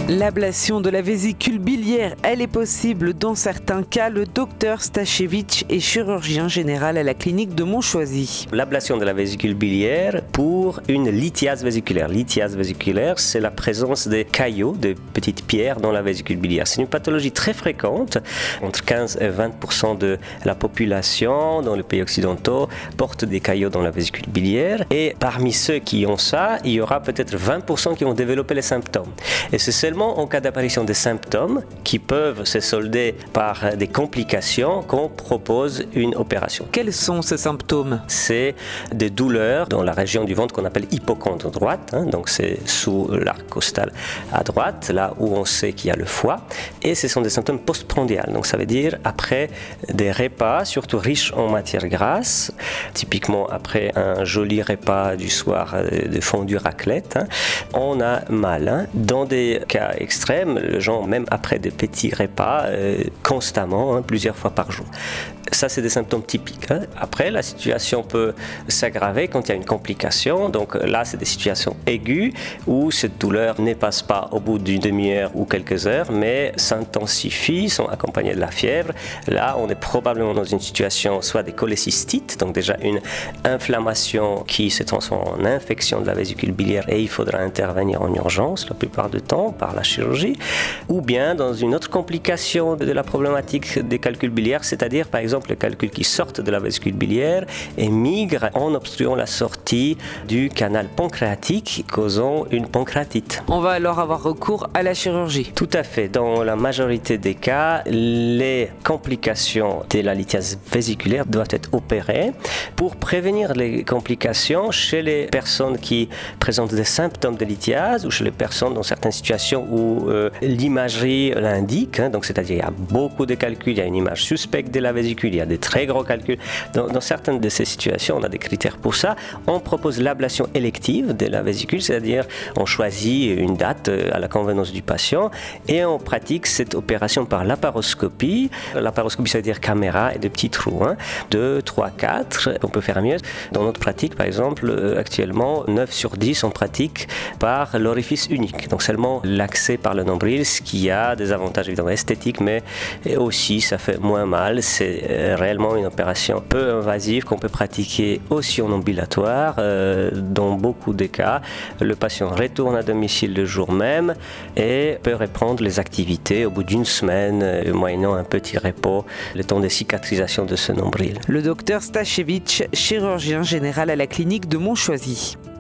L'ablation de la vésicule biliaire, elle est possible dans certains cas. Le docteur Stachevitch est chirurgien général à la clinique de Montchoisy. L'ablation de la vésicule biliaire pour une lithiase vésiculaire. Lithiase vésiculaire, c'est la présence des caillots, de petites pierres dans la vésicule biliaire. C'est une pathologie très fréquente. Entre 15 et 20% de la population dans les pays occidentaux porte des caillots dans la vésicule biliaire. Et parmi ceux qui ont ça, il y aura peut-être 20% qui ont développé les symptômes. Et c'est seulement en cas d'apparition des symptômes qui peuvent se solder par des complications qu'on propose une opération. Quels sont ces symptômes ? C'est des douleurs dans la région du ventre qu'on appelle hypochondre droite, donc c'est sous l'arc costal à droite, là où on sait qu'il y a le foie, et ce sont des symptômes postprandiales, donc ça veut dire après des repas, surtout riches en matière grasse, typiquement après un joli repas du soir de fondue raclette, on a mal. Dans des cas extrêmes, les gens, même après des petits repas, constamment, plusieurs fois par jour. Ça, c'est des symptômes typiques. Après, la situation peut s'aggraver quand il y a une complication. Donc là, c'est des situations aiguës où cette douleur ne passe pas au bout d'une demi-heure ou quelques heures, mais s'intensifie, sont accompagnées de la fièvre. Là, on est probablement dans une situation soit des cholécystites, donc déjà une inflammation qui se transforme en infection de la vésicule biliaire et il faudra intervenir en urgence la plupart du temps par la chirurgie, ou bien dans une autre complication de la problématique des calculs biliaires, c'est-à-dire par exemple les calculs qui sortent de la vésicule biliaire et migrent en obstruant la sortie du canal pancréatique, causant une pancréatite. On va alors avoir recours à la chirurgie. Tout à fait. Dans la majorité des cas, les complications de la lithiase vésiculaire doivent être opérées. Pour prévenir les complications chez les personnes qui présentent des symptômes de lithiase ou chez les personnes dans certaines situations où l'imagerie l'indique, donc c'est-à-dire il y a beaucoup de calculs, il y a une image suspecte de la vésicule, il y a des très gros calculs. Dans certaines de ces situations, on a des critères pour ça. On propose l'ablation élective de la vésicule, c'est-à-dire on choisit une date à la convenance du patient et on pratique cette opération par laparoscopie. Laparoscopie, ça veut dire caméra et de petits trous, 2, 3, 4, on peut faire mieux. Dans notre pratique, par exemple, actuellement, 9 sur 10, on pratique par l'orifice unique, donc seulement l'accès par le nombril, ce qui a des avantages évidemment esthétiques, mais aussi ça fait moins mal. C'est réellement une opération peu invasive qu'on peut pratiquer aussi en ambulatoire. Dans beaucoup de cas, le patient retourne à domicile le jour même et peut reprendre les activités au bout d'une semaine, moyennant un petit repos, le temps de cicatrisation de ce nombril. Le docteur Stachevitch, chirurgien général à la clinique de Montchoisy.